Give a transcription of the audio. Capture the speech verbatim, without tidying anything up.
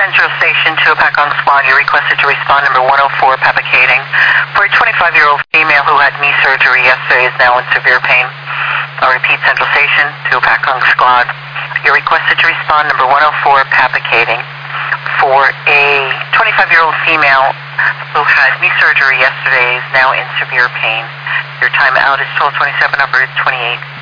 Central Station to Apacon Squad. You requested to respond number one oh four, Papacating. For a twenty-five-year-old female who had knee surgery yesterday is now in severe pain. I'll repeat, Central Station to Apacon Squad. You requested to respond number one oh four, Papacating. For a twenty-five-year-old female who had knee surgery yesterday is now in severe pain. Your time out is twelve twenty-seven, number twenty-eight.